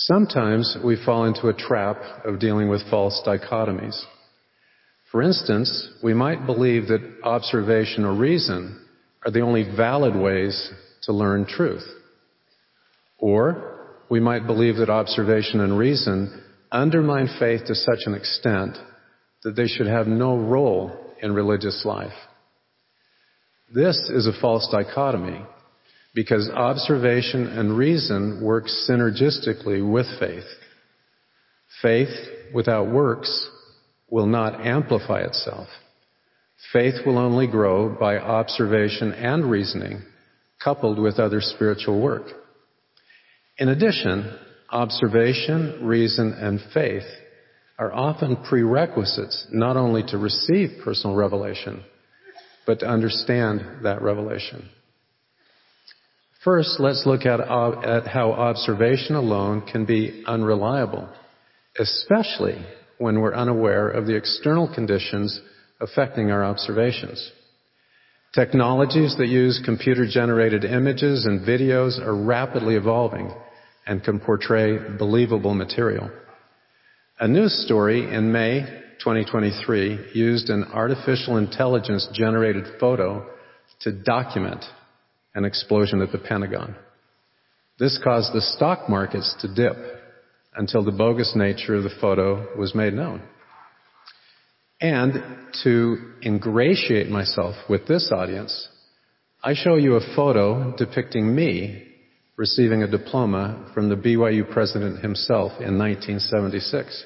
Sometimes we fall into a trap of dealing with false dichotomies. For instance, we might believe that observation or reason are the only valid ways to learn truth. Or we might believe that observation and reason undermine faith to such an extent that they should have no role in religious life. This is a false dichotomy because observation and reason work synergistically with faith. Faith without works will not amplify itself. Faith will only grow by observation and reasoning, coupled with other spiritual work. In addition, observation, reason, and faith are often prerequisites not only to receive personal revelation, but to understand that revelation. First, let's look at how observation alone can be unreliable, especially when we're unaware of the external conditions affecting our observations. Technologies that use computer-generated images and videos are rapidly evolving and can portray believable material. A news story in May 2023 used an artificial intelligence-generated photo to document an explosion at the Pentagon. This caused the stock markets to dip until the bogus nature of the photo was made known. And to ingratiate myself with this audience, I show you a photo depicting me receiving a diploma from the BYU president himself in 1976.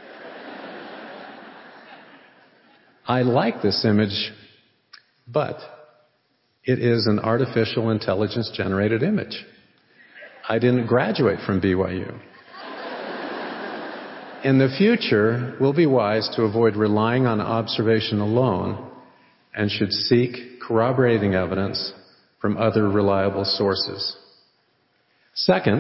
I like this image, but it is an artificial intelligence-generated image. I didn't graduate from BYU. In the future, we'll be wise to avoid relying on observation alone and should seek corroborating evidence from other reliable sources. Second,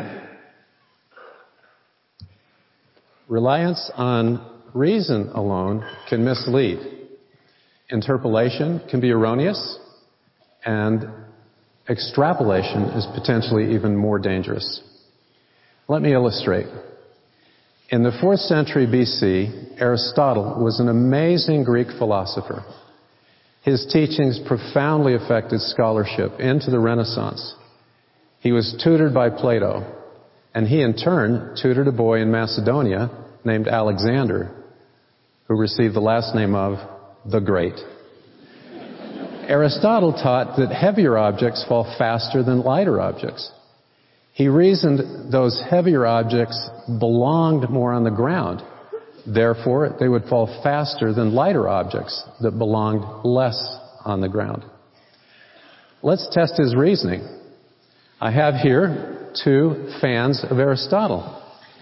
reliance on reason alone can mislead. Interpolation can be erroneous, and extrapolation is potentially even more dangerous. Let me illustrate. In the 4th century BC, Aristotle was an amazing Greek philosopher. His teachings profoundly affected scholarship into the Renaissance. He was tutored by Plato, and he in turn tutored a boy in Macedonia named Alexander, who received the last name of the Great. Aristotle taught that heavier objects fall faster than lighter objects. He reasoned those heavier objects belonged more on the ground. Therefore, they would fall faster than lighter objects that belonged less on the ground. Let's test his reasoning. I have here 2 fans of Aristotle.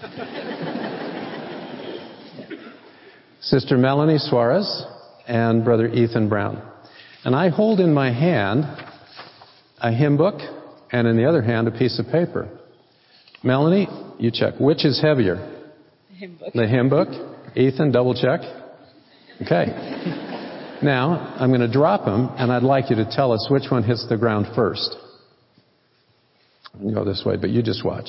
Sister Melanie Suarez and Brother Ethan Brown. And I hold in my hand a hymn book and in the other hand a piece of paper. Melanie, you check. Which is heavier? The hymn book. The hymn book. Ethan, double check. Okay. Now, I'm going to drop them, and I'd like you to tell us which one hits the ground first. I can go this way, but you just watch.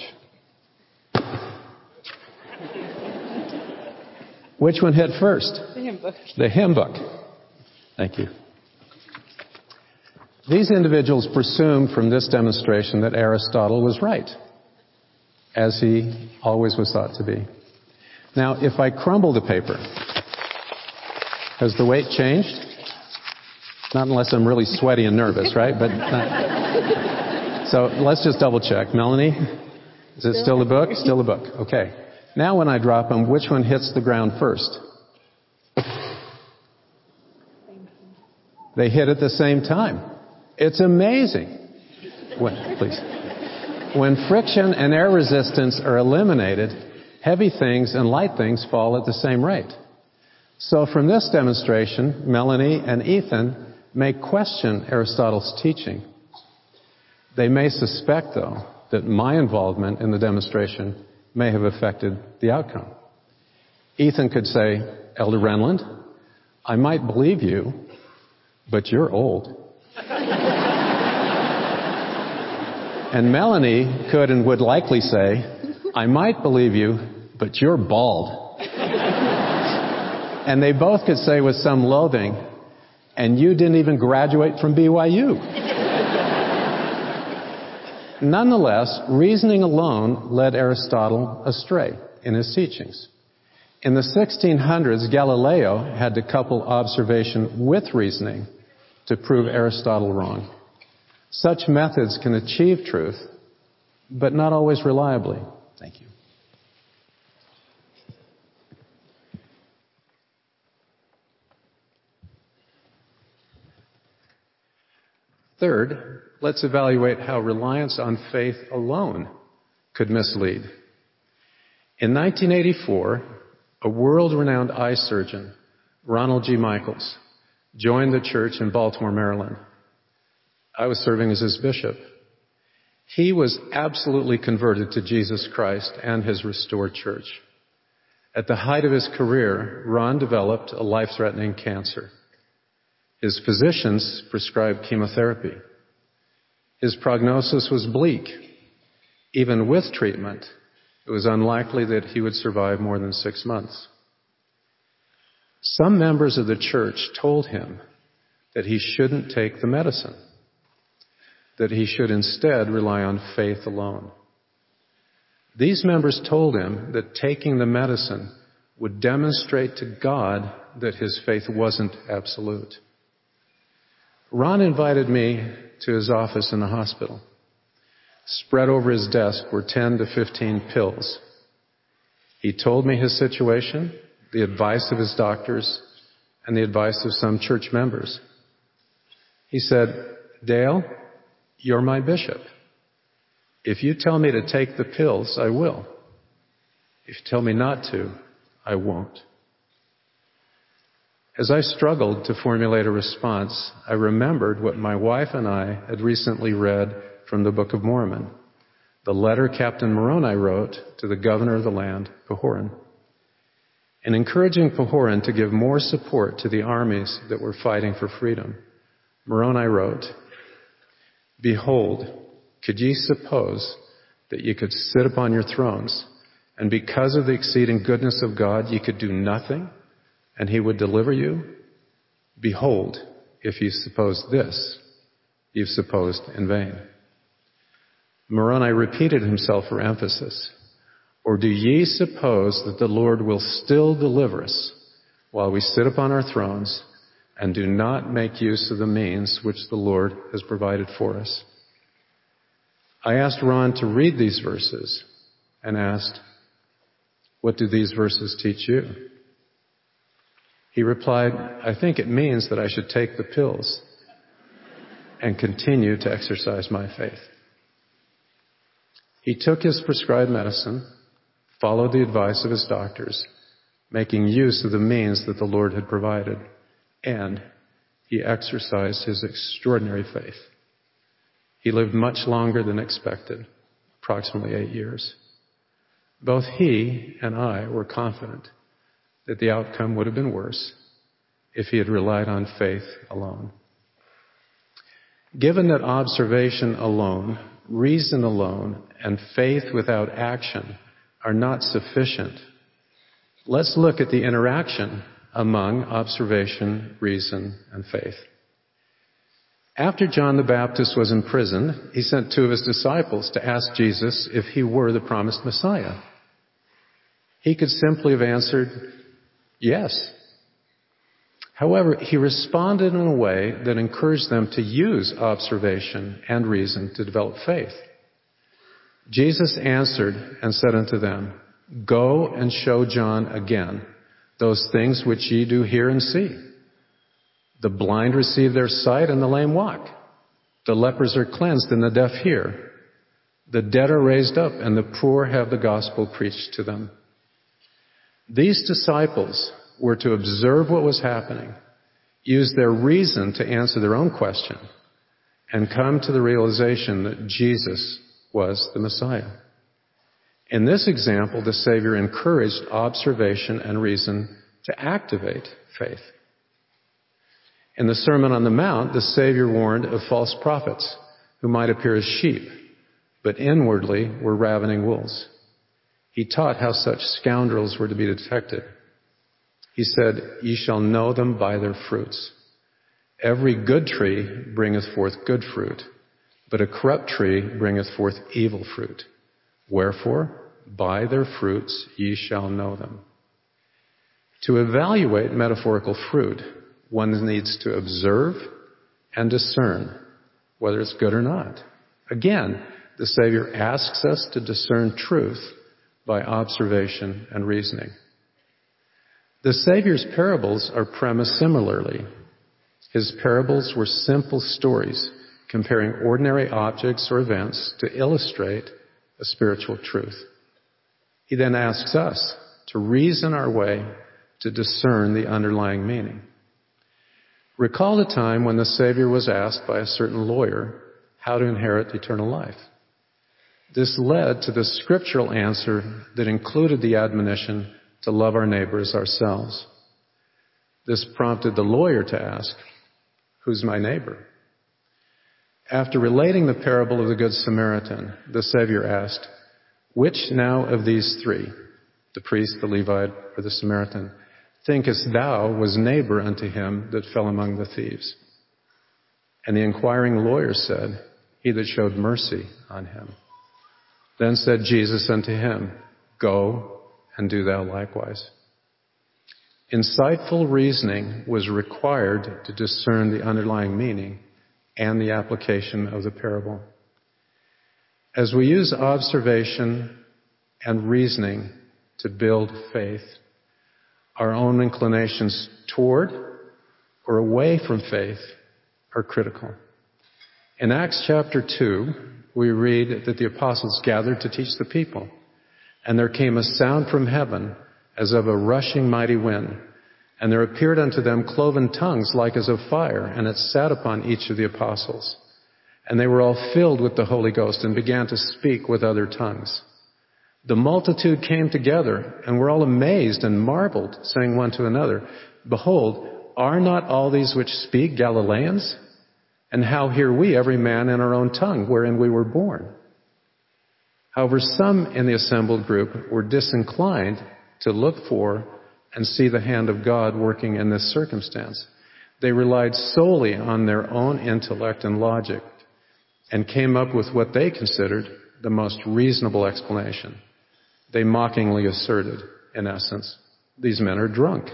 Which one hit first? The hymn book. The hymn book. Thank you. These individuals presumed from this demonstration that Aristotle was right, as he always was thought to be. Now, if I crumble the paper, has the weight changed? Not unless I'm really sweaty and nervous, right? So let's just double check. Melanie, is it still the book? Still the book. Okay. Now when I drop them, which one hits the ground first? They hit at the same time. It's amazing. Please. When friction and air resistance are eliminated, heavy things and light things fall at the same rate. So from this demonstration, Melanie and Ethan may question Aristotle's teaching. They may suspect, though, that my involvement in the demonstration may have affected the outcome. Ethan could say, Elder Renland, I might believe you, but you're old. And Melanie could and would likely say, I might believe you, but you're bald. And they both could say with some loathing, and you didn't even graduate from BYU. Nonetheless, reasoning alone led Aristotle astray in his teachings. In the 1600s, Galileo had to couple observation with reasoning to prove Aristotle wrong. Such methods can achieve truth, but not always reliably. Thank you. Third, let's evaluate how reliance on faith alone could mislead. In 1984, a world-renowned eye surgeon, Ronald G. Michaels, joined the church in Baltimore, Maryland. I was serving as his bishop. He was absolutely converted to Jesus Christ and his restored church. At the height of his career, Ron developed a life-threatening cancer. His physicians prescribed chemotherapy. His prognosis was bleak. Even with treatment, it was unlikely that he would survive more than 6 months. Some members of the church told him that he shouldn't take the medicine, that he should instead rely on faith alone. These members told him that taking the medicine would demonstrate to God that his faith wasn't absolute. Ron invited me to his office in the hospital. Spread over his desk were 10 to 15 pills. He told me his situation, the advice of his doctors, and the advice of some church members. He said, "Dale, you're my bishop. If you tell me to take the pills, I will. If you tell me not to, I won't." As I struggled to formulate a response, I remembered what my wife and I had recently read from the Book of Mormon, the letter Captain Moroni wrote to the governor of the land, Pahoran. In encouraging Pahoran to give more support to the armies that were fighting for freedom, Moroni wrote, "Behold, could ye suppose that ye could sit upon your thrones, and because of the exceeding goodness of God ye could do nothing, and he would deliver you? Behold, if ye suppose this, you've supposed in vain." Moroni repeated himself for emphasis. "Or do ye suppose that the Lord will still deliver us while we sit upon our thrones and do not make use of the means which the Lord has provided for us?" I asked Ron to read these verses and asked, "What do these verses teach you?" He replied, "I think it means that I should take the pills and continue to exercise my faith." He took his prescribed medicine, followed the advice of his doctors, making use of the means that the Lord had provided, and he exercised his extraordinary faith. He lived much longer than expected, approximately 8 years. Both he and I were confident that the outcome would have been worse if he had relied on faith alone. Given that observation alone, reason alone, and faith without action are not sufficient, let's look at the interaction among observation, reason, and faith. After John the Baptist was imprisoned, he sent 2 of his disciples to ask Jesus if he were the promised Messiah. He could simply have answered, yes. However, he responded in a way that encouraged them to use observation and reason to develop faith. Jesus answered and said unto them, "Go and show John again those things which ye do hear and see. The blind receive their sight and the lame walk. The lepers are cleansed and the deaf hear. The dead are raised up and the poor have the gospel preached to them." These disciples were to observe what was happening, use their reason to answer their own question, and come to the realization that Jesus was the Messiah. In this example, the Savior encouraged observation and reason to activate faith. In the Sermon on the Mount, the Savior warned of false prophets who might appear as sheep, but inwardly were ravening wolves. He taught how such scoundrels were to be detected. He said, "Ye shall know them by their fruits. Every good tree bringeth forth good fruit, but a corrupt tree bringeth forth evil fruit. Wherefore, by their fruits ye shall know them." To evaluate metaphorical fruit, one needs to observe and discern whether it's good or not. Again, the Savior asks us to discern truth by observation and reasoning. The Savior's parables are premised similarly. His parables were simple stories comparing ordinary objects or events to illustrate a spiritual truth. He then asks us to reason our way to discern the underlying meaning. Recall the time when the Savior was asked by a certain lawyer how to inherit eternal life. This led to the scriptural answer that included the admonition to love our neighbor as ourselves. This prompted the lawyer to ask, "Who's my neighbor?" After relating the parable of the Good Samaritan, the Savior asked, "Which now of these three, the priest, the Levite, or the Samaritan, thinkest thou was neighbor unto him that fell among the thieves?" And the inquiring lawyer said, "He that showed mercy on him." Then said Jesus unto him, "Go and do thou likewise." Insightful reasoning was required to discern the underlying meaning and the application of the parable. As we use observation and reasoning to build faith, our own inclinations toward or away from faith are critical. In Acts chapter 2, we read that the apostles gathered to teach the people, and there came a sound from heaven as of a rushing mighty wind, and there appeared unto them cloven tongues like as of fire, and it sat upon each of the apostles. And they were all filled with the Holy Ghost and began to speak with other tongues. The multitude came together and were all amazed and marveled, saying one to another, "Behold, are not all these which speak Galileans? And how hear we every man in our own tongue wherein we were born?" However, some in the assembled group were disinclined to look for and see the hand of God working in this circumstance. They relied solely on their own intellect and logic and came up with what they considered the most reasonable explanation. They mockingly asserted, in essence, "These men are drunk."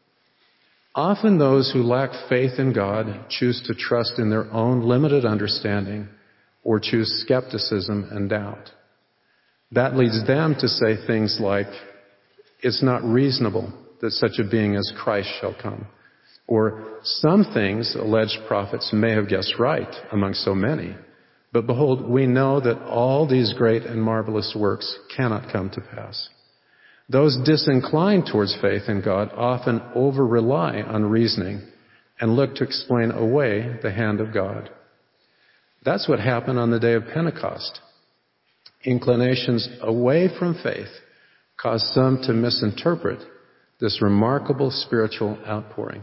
Often those who lack faith in God choose to trust in their own limited understanding or choose skepticism and doubt. That leads them to say things like, "It's not reasonable that such a being as Christ shall come," or "Some things alleged prophets may have guessed right among so many, but behold, we know that all these great and marvelous works cannot come to pass." Those disinclined towards faith in God often over-rely on reasoning and look to explain away the hand of God. That's what happened on the day of Pentecost. Inclinations away from faith caused some to misinterpret this remarkable spiritual outpouring,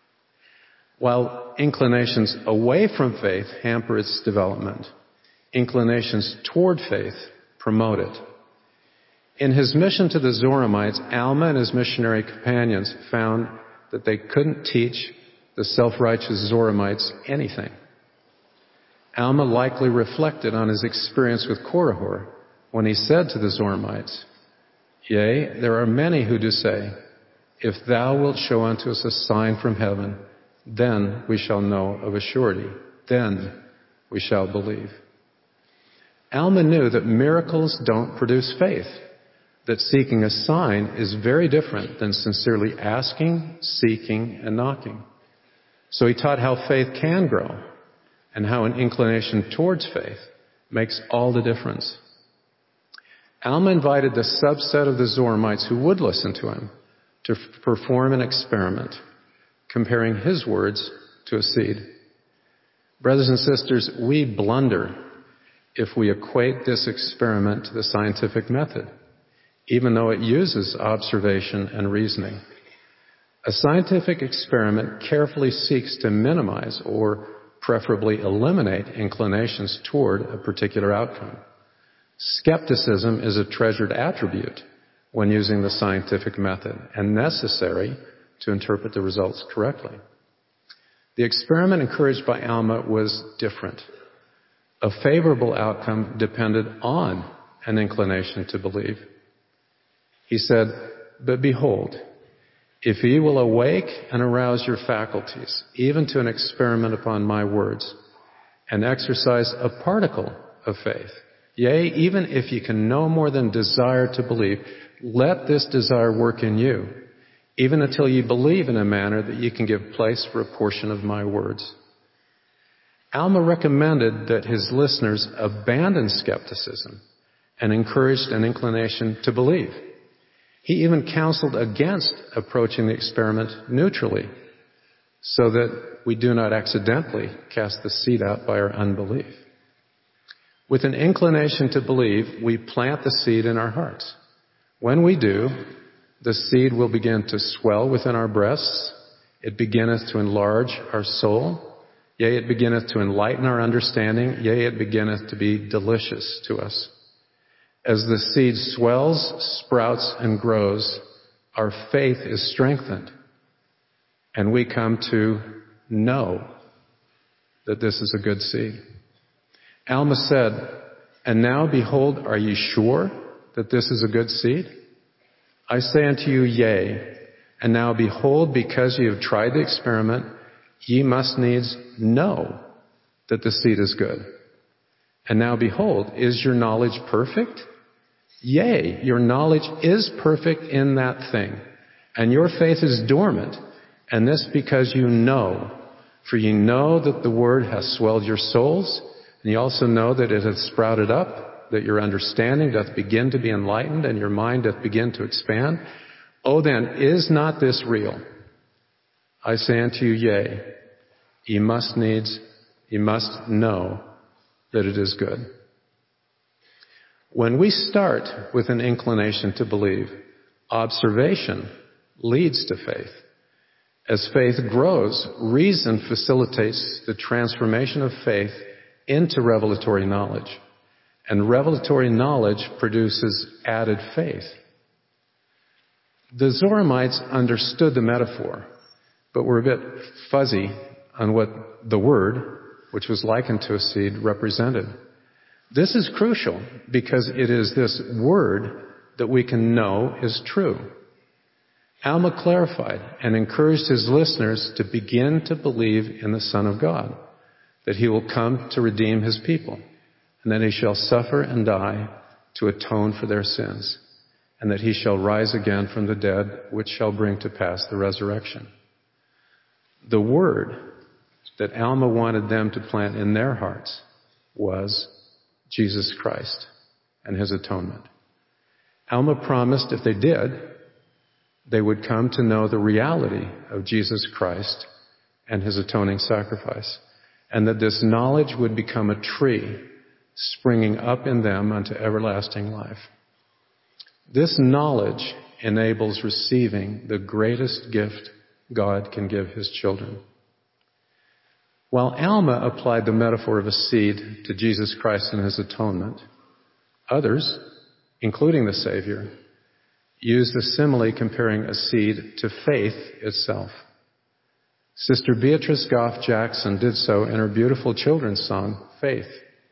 while inclinations away from faith hamper its development. Inclinations toward faith promote it. In his mission to the Zoramites, Alma and his missionary companions found that they couldn't teach the self-righteous Zoramites anything. Alma likely reflected on his experience with Korihor when he said to the Zoramites, "Yea, there are many who do say, If thou wilt show unto us a sign from heaven, then we shall know of a surety, then we shall believe." Alma knew that miracles don't produce faith, that seeking a sign is very different than sincerely asking, seeking, and knocking. So he taught how faith can grow and how an inclination towards faith makes all the difference. Alma invited the subset of the Zoramites who would listen to him to perform an experiment, comparing his words to a seed. Brothers and sisters, we blunder if we equate this experiment to the scientific method, even though it uses observation and reasoning. A scientific experiment carefully seeks to minimize or preferably eliminate inclinations toward a particular outcome. Skepticism is a treasured attribute when using the scientific method and necessary to interpret the results correctly. The experiment encouraged by Alma was different. A favorable outcome depended on an inclination to believe. He said, "But behold, if ye will awake and arouse your faculties, even to an experiment upon my words, and exercise a particle of faith, yea, even if ye can no more than desire to believe, let this desire work in you, even until ye believe in a manner that ye can give place for a portion of my words." Alma recommended that his listeners abandon skepticism and encouraged an inclination to believe. He even counseled against approaching the experiment neutrally, so that we do not accidentally cast the seed out by our unbelief. With an inclination to believe, we plant the seed in our hearts. When we do, the seed will begin to swell within our breasts. It beginneth to enlarge our soul. Yea, it beginneth to enlighten our understanding. Yea, it beginneth to be delicious to us. As the seed swells, sprouts, and grows, our faith is strengthened. And we come to know that this is a good seed. Alma said, "And now behold, are ye sure that this is a good seed? I say unto you, yea. And now behold, because ye have tried the experiment, ye must needs know that the seed is good. And now behold, is your knowledge perfect? Yea, your knowledge is perfect in that thing. And your faith is dormant, and this because you know. For ye know that the word hath swelled your souls, and ye also know that it hath sprouted up, that your understanding doth begin to be enlightened, and your mind doth begin to expand. O then, is not this real? I say unto you, yea, ye must know that it is good." When we start with an inclination to believe, observation leads to faith. As faith grows, reason facilitates the transformation of faith into revelatory knowledge. And revelatory knowledge produces added faith. The Zoramites understood the metaphor, but were a bit fuzzy on what the word, which was likened to a seed, represented. This is crucial because it is this word that we can know is true. Alma clarified and encouraged his listeners to begin to believe in the Son of God, that he will come to redeem his people, and that he shall suffer and die to atone for their sins, and that he shall rise again from the dead, which shall bring to pass the resurrection. The word that Alma wanted them to plant in their hearts was Jesus Christ and his atonement. Alma promised if they did, they would come to know the reality of Jesus Christ and his atoning sacrifice, and that this knowledge would become a tree springing up in them unto everlasting life. This knowledge enables receiving the greatest gift God can give his children. While Alma applied the metaphor of a seed to Jesus Christ and his atonement, others, including the Savior, used a simile comparing a seed to faith itself. Sister Beatrice Goff Jackson did so in her beautiful children's song, Faith.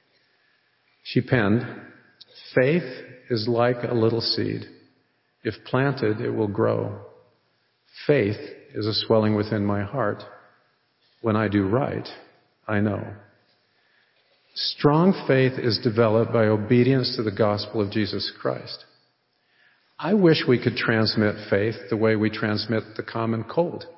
She penned, "Faith is like a little seed. If planted, it will grow. Faith is a swelling within my heart. When I do right, I know." Strong faith is developed by obedience to the gospel of Jesus Christ. I wish we could transmit faith the way we transmit the common cold.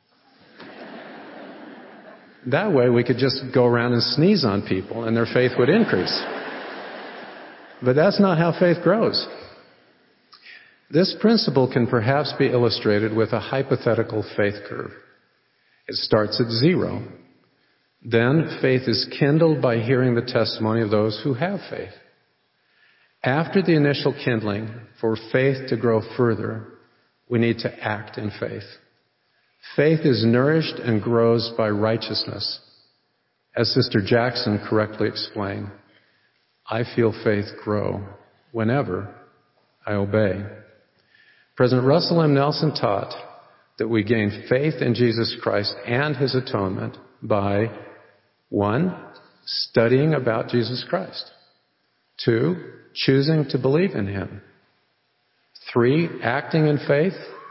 That way we could just go around and sneeze on people and their faith would increase. But that's not how faith grows. This principle can perhaps be illustrated with a hypothetical faith curve. It starts at 0. Then faith is kindled by hearing the testimony of those who have faith. After the initial kindling, for faith to grow further, we need to act in faith. Faith is nourished and grows by righteousness. As Sister Jackson correctly explained, I feel faith grow whenever I obey. President Russell M. Nelson taught that we gain faith in Jesus Christ and His atonement by 1, studying about Jesus Christ. 2, choosing to believe in Him. 3, acting in faith.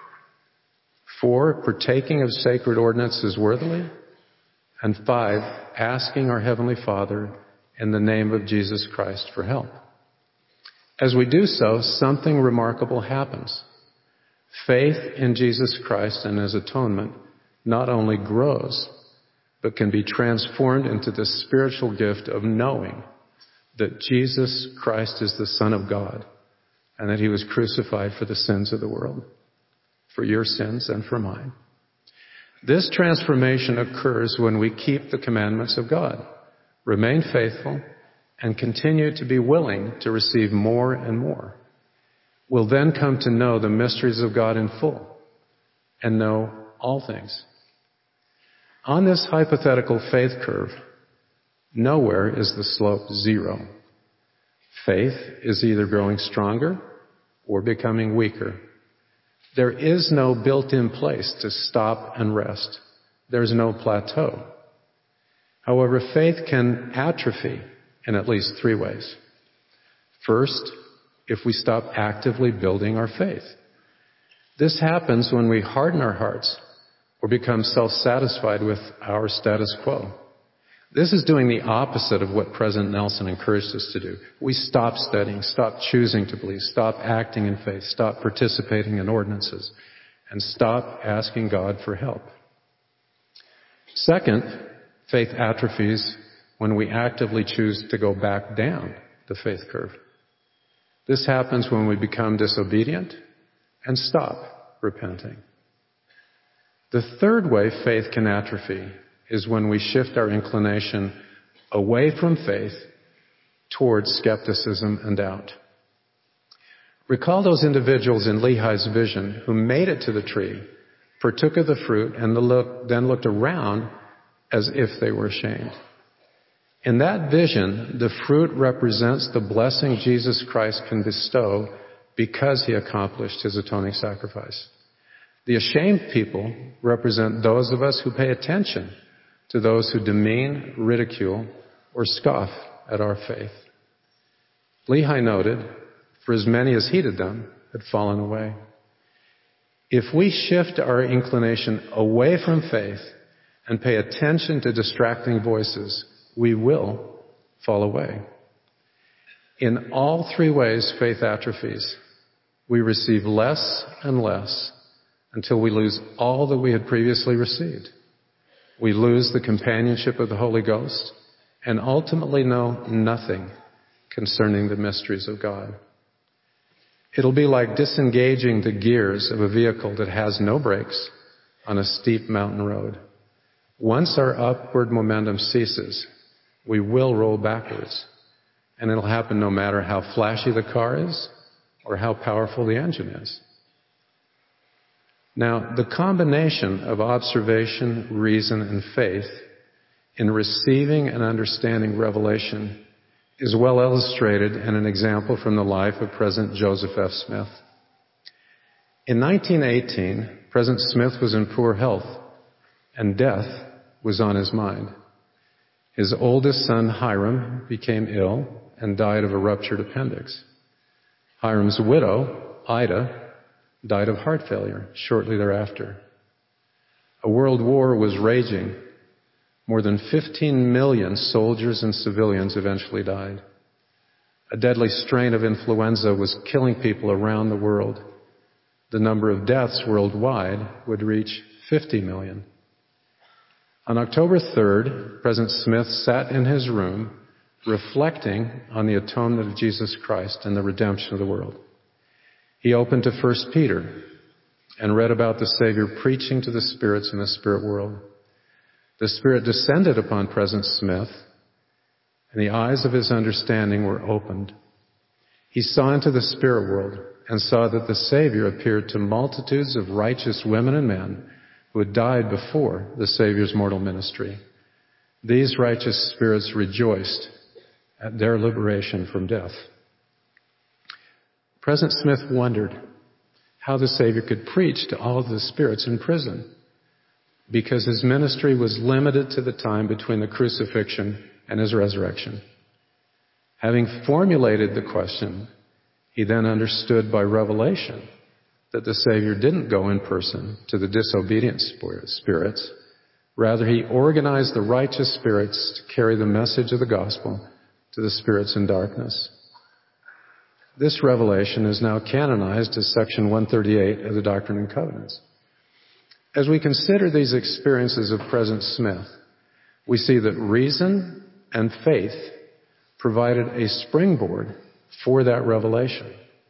4, partaking of sacred ordinances worthily. And 5, asking our Heavenly Father in the name of Jesus Christ for help. As we do so, something remarkable happens. Faith in Jesus Christ and His atonement not only grows, but can be transformed into the spiritual gift of knowing that Jesus Christ is the Son of God and that He was crucified for the sins of the world, for your sins and for mine. This transformation occurs when we keep the commandments of God, remain faithful, and continue to be willing to receive more and more. We'll then come to know the mysteries of God in full and know all things. On this hypothetical faith curve, nowhere is the slope 0. Faith is either growing stronger or becoming weaker. There is no built-in place to stop and rest. There's no plateau. However, faith can atrophy in at least 3 ways. First, if we stop actively building our faith. This happens when we harden our hearts or become self-satisfied with our status quo. This is doing the opposite of what President Nelson encouraged us to do. We stop studying, stop choosing to believe, stop acting in faith, stop participating in ordinances, and stop asking God for help. Second, faith atrophies when we actively choose to go back down the faith curve. This happens when we become disobedient and stop repenting. The third way faith can atrophy is when we shift our inclination away from faith towards skepticism and doubt. Recall those individuals in Lehi's vision who made it to the tree, partook of the fruit, and then looked around as if they were ashamed. In that vision, the fruit represents the blessing Jesus Christ can bestow because He accomplished His atoning sacrifice. The ashamed people represent those of us who pay attention to those who demean, ridicule, or scoff at our faith. Lehi noted, for as many as heeded them had fallen away. If we shift our inclination away from faith and pay attention to distracting voices, we will fall away. In all 3 ways faith atrophies. We receive less and less until we lose all that we had previously received. We lose the companionship of the Holy Ghost and ultimately know nothing concerning the mysteries of God. It'll be like disengaging the gears of a vehicle that has no brakes on a steep mountain road. Once our upward momentum ceases, we will roll backwards. And it'll happen no matter how flashy the car is or how powerful the engine is. Now, the combination of observation, reason, and faith in receiving and understanding revelation is well illustrated in an example from the life of President Joseph F. Smith. In 1918, President Smith was in poor health, and death was on his mind. His oldest son, Hiram, became ill and died of a ruptured appendix. Hiram's widow, Ida, died of heart failure shortly thereafter. A world war was raging. More than 15 million soldiers and civilians eventually died. A deadly strain of influenza was killing people around the world. The number of deaths worldwide would reach 50 million. On October 3rd, President Smith sat in his room reflecting on the atonement of Jesus Christ and the redemption of the world. He opened to 1 Peter and read about the Savior preaching to the spirits in the spirit world. The Spirit descended upon President Smith, and the eyes of his understanding were opened. He saw into the spirit world and saw that the Savior appeared to multitudes of righteous women and men who had died before the Savior's mortal ministry. These righteous spirits rejoiced at their liberation from death. President Smith wondered how the Savior could preach to all of the spirits in prison, because his ministry was limited to the time between the crucifixion and his resurrection. Having formulated the question, he then understood by revelation that the Savior didn't go in person to the disobedient spirits. Rather, he organized the righteous spirits to carry the message of the gospel to the spirits in darkness. This revelation is now canonized as section 138 of the Doctrine and Covenants. As we consider these experiences of President Smith, we see that reason and faith provided a springboard for that revelation.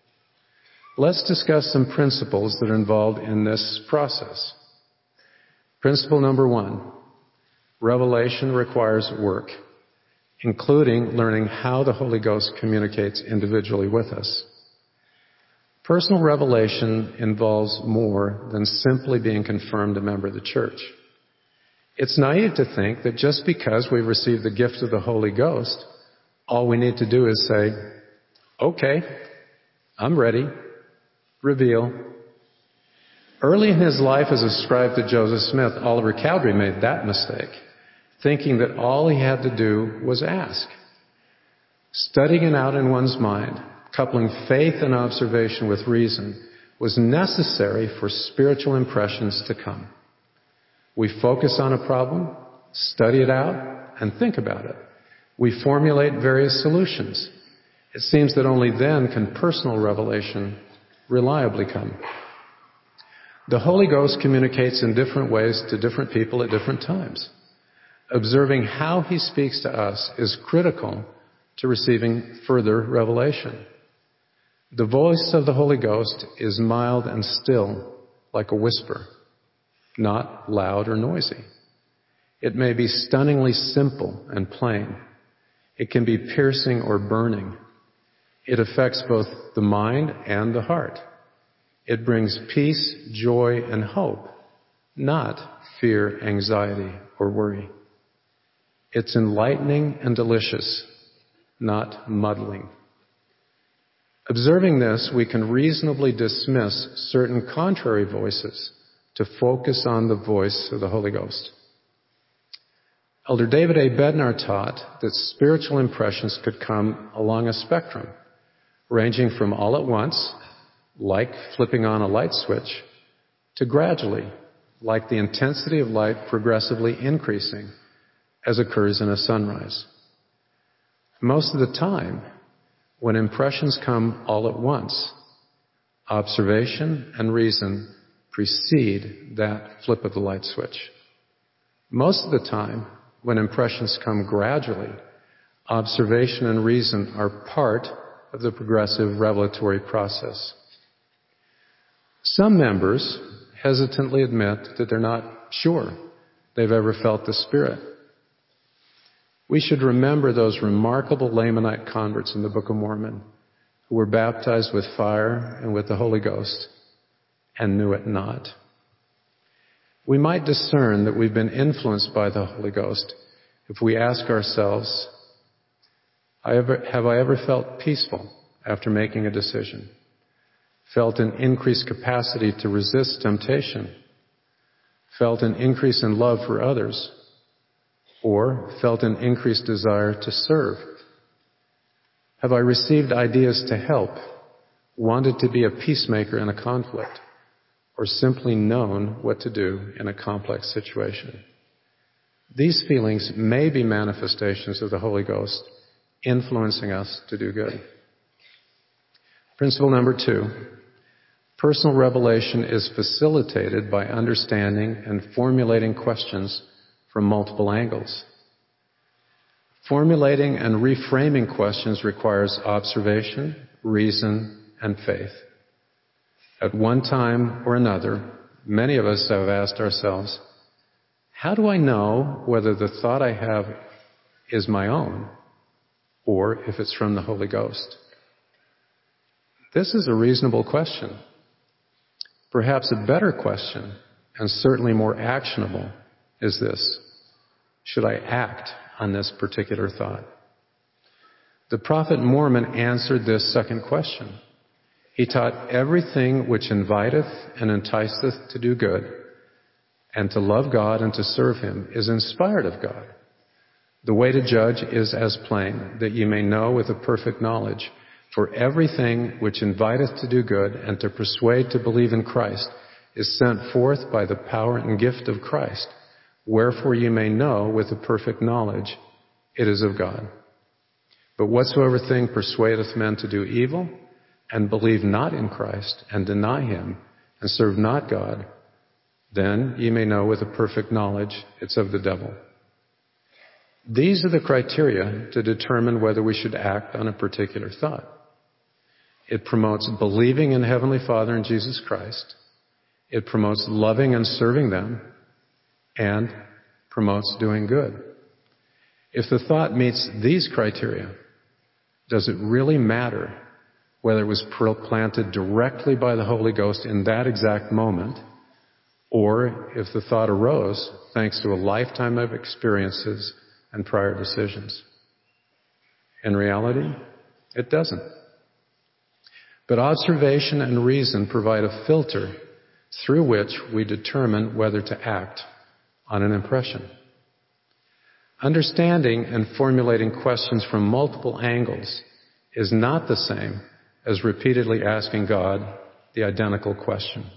Let's discuss some principles that are involved in this process. Principle number 1, revelation requires work, including learning how the Holy Ghost communicates individually with us. Personal revelation involves more than simply being confirmed a member of the church. It's naive to think that just because we've received the gift of the Holy Ghost, all we need to do is say, okay, I'm ready. Reveal. Early in his life as a scribe to Joseph Smith, Oliver Cowdery made that mistake, thinking that all he had to do was ask. Studying it out in one's mind, coupling faith and observation with reason, was necessary for spiritual impressions to come. We focus on a problem, study it out, and think about it. We formulate various solutions. It seems that only then can personal revelation reliably come. The Holy Ghost communicates in different ways to different people at different times. Observing how he speaks to us is critical to receiving further revelation. The voice of the Holy Ghost is mild and still, like a whisper, not loud or noisy. It may be stunningly simple and plain. It can be piercing or burning. It affects both the mind and the heart. It brings peace, joy, and hope, not fear, anxiety, or worry. It's enlightening and delicious, not muddling. Observing this, we can reasonably dismiss certain contrary voices to focus on the voice of the Holy Ghost. Elder David A. Bednar taught that spiritual impressions could come along a spectrum, ranging from all at once, like flipping on a light switch, to gradually, like the intensity of light progressively increasing, as occurs in a sunrise. Most of the time, when impressions come all at once, observation and reason precede that flip of the light switch. Most of the time, when impressions come gradually, observation and reason are part of the progressive revelatory process. Some members hesitantly admit that they're not sure they've ever felt the Spirit. We should remember those remarkable Lamanite converts in the Book of Mormon who were baptized with fire and with the Holy Ghost and knew it not. We might discern that we've been influenced by the Holy Ghost if we ask ourselves, have I ever felt peaceful after making a decision? Felt an increased capacity to resist temptation? Felt an increase in love for others? Or felt an increased desire to serve? Have I received ideas to help, wanted to be a peacemaker in a conflict, or simply known what to do in a complex situation? These feelings may be manifestations of the Holy Ghost influencing us to do good. Principle number 2, personal revelation is facilitated by understanding and formulating questions from multiple angles. Formulating and reframing questions requires observation, reason, and faith. At one time or another, many of us have asked ourselves, how do I know whether the thought I have is my own or if it's from the Holy Ghost? This is a reasonable question. Perhaps a better question, and certainly more actionable, is this: should I act on this particular thought? The prophet Mormon answered this second question. He taught everything which inviteth and enticeth to do good, and to love God and to serve him is inspired of God. The way to judge is as plain, that ye may know with a perfect knowledge, for everything which inviteth to do good and to persuade to believe in Christ is sent forth by the power and gift of Christ. Wherefore ye may know with a perfect knowledge it is of God. But whatsoever thing persuadeth men to do evil, and believe not in Christ, and deny him, and serve not God, then ye may know with a perfect knowledge it's of the devil. These are the criteria to determine whether we should act on a particular thought. It promotes believing in Heavenly Father and Jesus Christ. It promotes loving and serving them, and promotes doing good. If the thought meets these criteria, does it really matter whether it was planted directly by the Holy Ghost in that exact moment, or if the thought arose thanks to a lifetime of experiences and prior decisions? In reality, it doesn't. But observation and reason provide a filter through which we determine whether to act on an impression. Understanding and formulating questions from multiple angles is not the same as repeatedly asking God the identical question.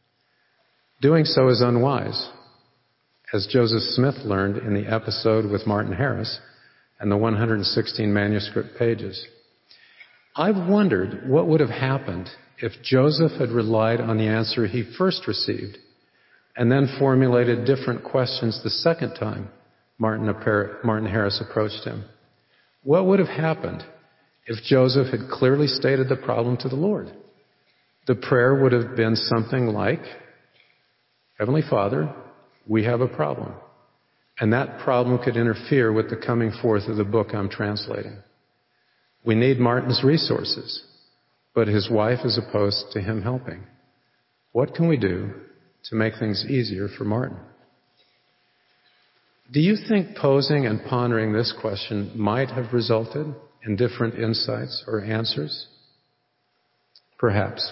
Doing so is unwise, as Joseph Smith learned in the episode with Martin Harris and the 116 manuscript pages. I've wondered what would have happened if Joseph had relied on the answer he first received and then formulated different questions the second time Martin Harris approached him. What would have happened if Joseph had clearly stated the problem to the Lord? The prayer would have been something like, Heavenly Father, we have a problem. And that problem could interfere with the coming forth of the book I'm translating. We need Martin's resources, but his wife is opposed to him helping. What can we do to make things easier for Martin? Do you think posing and pondering this question might have resulted in different insights or answers? Perhaps.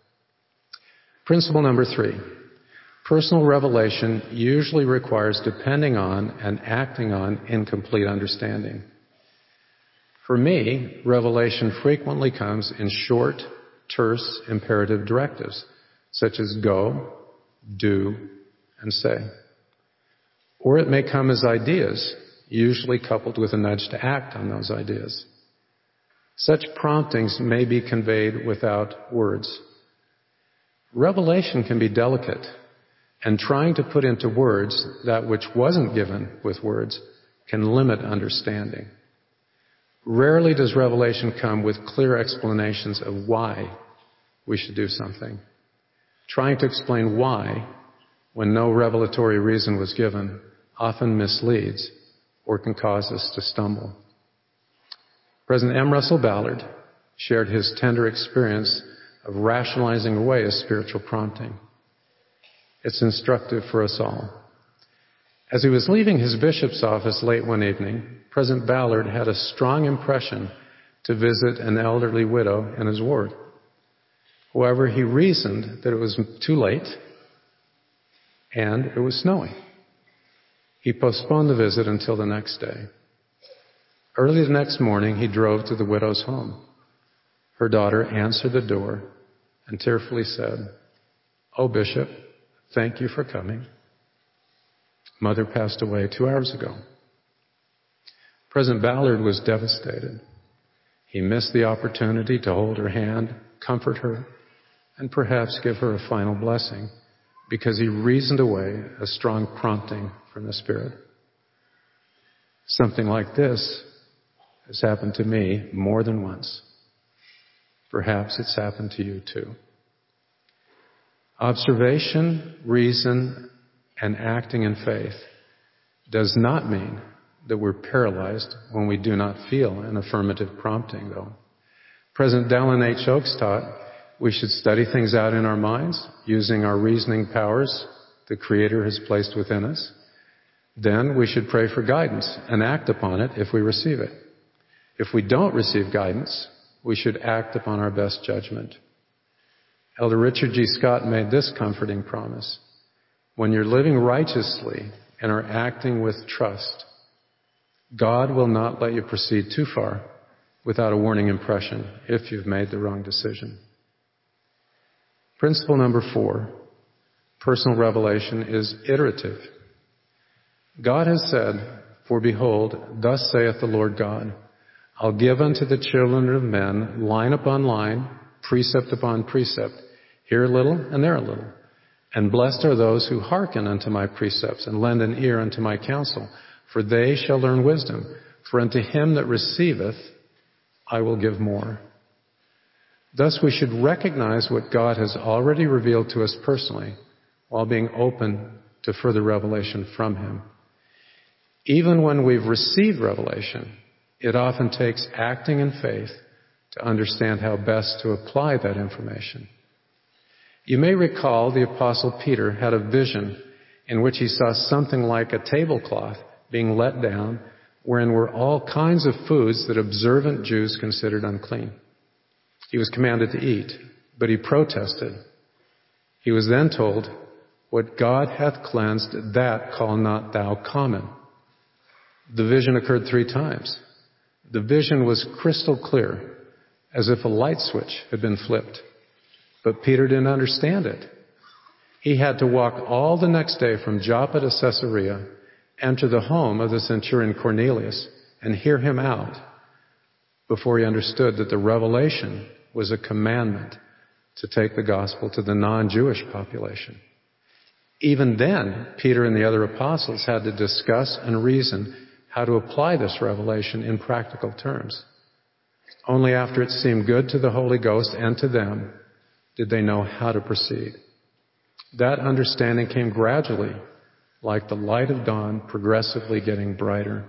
Principle number 3. Personal revelation usually requires depending on and acting on incomplete understanding. For me, revelation frequently comes in short, terse, imperative directives, such as go, do, and say. Or it may come as ideas, usually coupled with a nudge to act on those ideas. Such promptings may be conveyed without words. Revelation can be delicate, and trying to put into words that which wasn't given with words can limit understanding. Rarely does revelation come with clear explanations of why we should do something. Trying to explain why, when no revelatory reason was given, often misleads or can cause us to stumble. President M. Russell Ballard shared his tender experience of rationalizing away a spiritual prompting. It's instructive for us all. As he was leaving his bishop's office late one evening, President Ballard had a strong impression to visit an elderly widow in his ward. However, he reasoned that it was too late and it was snowing. He postponed the visit until the next day. Early the next morning, he drove to the widow's home. Her daughter answered the door and tearfully said, "Oh, Bishop, thank you for coming. Mother passed away 2 hours ago." President Ballard was devastated. He missed the opportunity to hold her hand, comfort her, and perhaps give her a final blessing because he reasoned away a strong prompting from the Spirit. Something like this has happened to me more than once. Perhaps it's happened to you too. Observation, reason, and acting in faith does not mean that we're paralyzed when we do not feel an affirmative prompting, though. President Dallin H. Oaks taught we should study things out in our minds using our reasoning powers the Creator has placed within us. Then we should pray for guidance and act upon it if we receive it. If we don't receive guidance, we should act upon our best judgment. Elder Richard G. Scott made this comforting promise. When you're living righteously and are acting with trust, God will not let you proceed too far without a warning impression if you've made the wrong decision. Principle number 4, personal revelation is iterative. God has said, "For behold, thus saith the Lord God, I'll give unto the children of men line upon line, precept upon precept, here a little and there a little. And blessed are those who hearken unto my precepts and lend an ear unto my counsel, for they shall learn wisdom. For unto him that receiveth, I will give more." Thus we should recognize what God has already revealed to us personally while being open to further revelation from him. Even when we've received revelation, it often takes acting in faith to understand how best to apply that information. You may recall the Apostle Peter had a vision in which he saw something like a tablecloth being let down wherein were all kinds of foods that observant Jews considered unclean. He was commanded to eat, but he protested. He was then told, "What God hath cleansed, that call not thou common." The vision occurred 3 times. The vision was crystal clear, as if a light switch had been flipped. But Peter didn't understand it. He had to walk all the next day from Joppa to Caesarea, enter the home of the centurion Cornelius, and hear him out before he understood that the revelation was a commandment to take the gospel to the non-Jewish population. Even then, Peter and the other apostles had to discuss and reason how to apply this revelation in practical terms. Only after it seemed good to the Holy Ghost and to them did they know how to proceed. That understanding came gradually, like the light of dawn progressively getting brighter.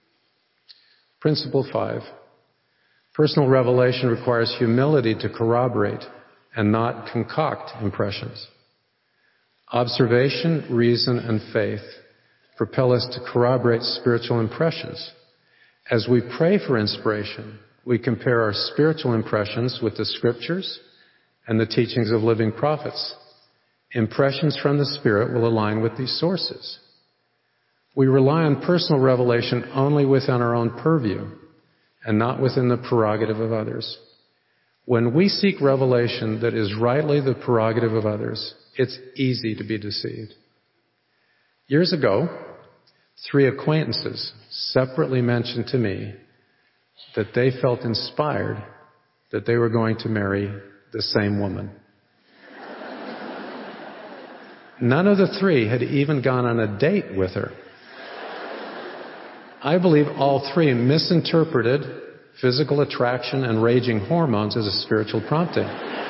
Principle 5. Personal revelation requires humility to corroborate and not concoct impressions. Observation, reason, and faith propel us to corroborate spiritual impressions. As we pray for inspiration, we compare our spiritual impressions with the scriptures and the teachings of living prophets. Impressions from the Spirit will align with these sources. We rely on personal revelation only within our own purview and not within the prerogative of others. When we seek revelation that is rightly the prerogative of others, it's easy to be deceived. Years ago, 3 acquaintances separately mentioned to me that they felt inspired that they were going to marry the same woman. None of the 3 had even gone on a date with her. I believe all 3 misinterpreted physical attraction and raging hormones as a spiritual prompting.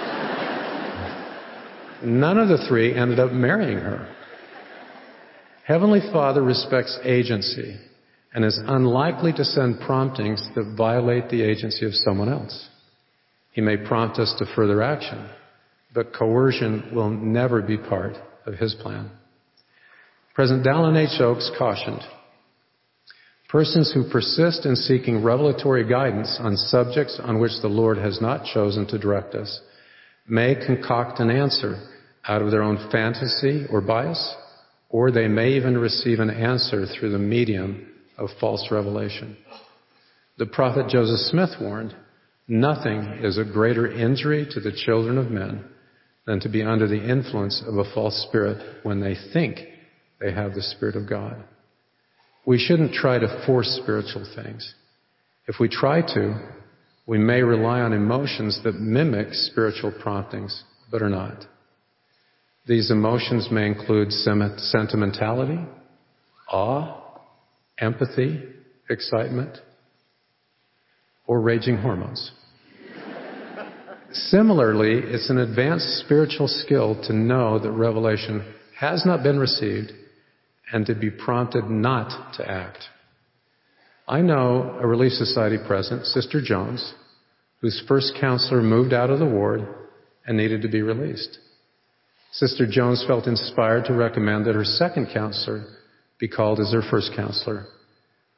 None of the 3 ended up marrying her. Heavenly Father respects agency and is unlikely to send promptings that violate the agency of someone else. He may prompt us to further action, but coercion will never be part of his plan. President Dallin H. Oaks cautioned, "Persons who persist in seeking revelatory guidance on subjects on which the Lord has not chosen to direct us may concoct an answer out of their own fantasy or bias, or they may even receive an answer through the medium of false revelation." The prophet Joseph Smith warned, "Nothing is a greater injury to the children of men than to be under the influence of a false spirit when they think they have the Spirit of God." We shouldn't try to force spiritual things. If we try to, we may rely on emotions that mimic spiritual promptings, but are not. These emotions may include sentimentality, awe, empathy, excitement, or raging hormones. Similarly, it's an advanced spiritual skill to know that revelation has not been received and to be prompted not to act. I know a Relief Society president, Sister Jones, whose first counselor moved out of the ward and needed to be released. Sister Jones felt inspired to recommend that her second counselor be called as her first counselor.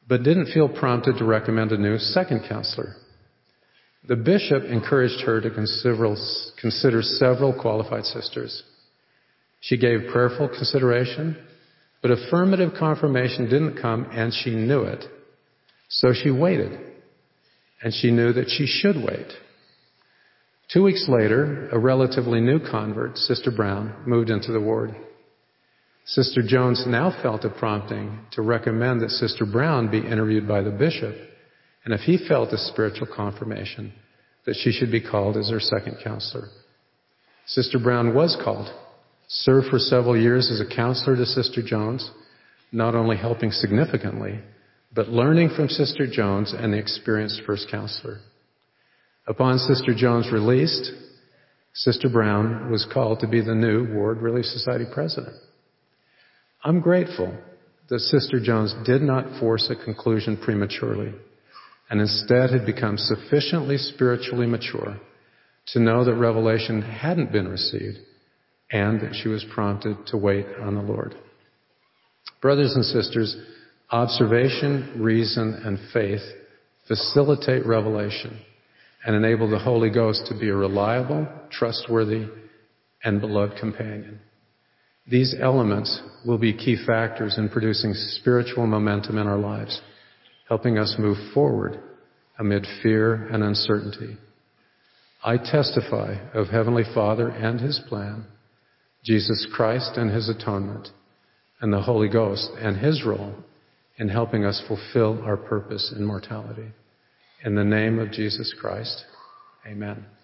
but didn't feel prompted to recommend a new second counselor. The bishop encouraged her to consider several qualified sisters. She gave prayerful consideration, but affirmative confirmation didn't come, and she knew it. So she waited, and she knew that she should wait. 2 weeks later, a relatively new convert, Sister Brown, moved into the ward. Sister Jones now felt a prompting to recommend that Sister Brown be interviewed by the bishop, and if he felt a spiritual confirmation, that she should be called as her second counselor. Sister Brown was called, served for several years as a counselor to Sister Jones, not only helping significantly, but learning from Sister Jones and the experienced first counselor. Upon Sister Jones' released, Sister Brown was called to be the new Ward Relief Society president. I'm grateful that Sister Jones did not force a conclusion prematurely, and instead had become sufficiently spiritually mature to know that revelation hadn't been received and that she was prompted to wait on the Lord. Brothers and sisters, observation, reason, and faith facilitate revelation and enable the Holy Ghost to be a reliable, trustworthy, and beloved companion. These elements will be key factors in producing spiritual momentum in our lives, helping us move forward amid fear and uncertainty. I testify of Heavenly Father and His plan, Jesus Christ and His atonement, and the Holy Ghost and His role in helping us fulfill our purpose in mortality. In the name of Jesus Christ, amen.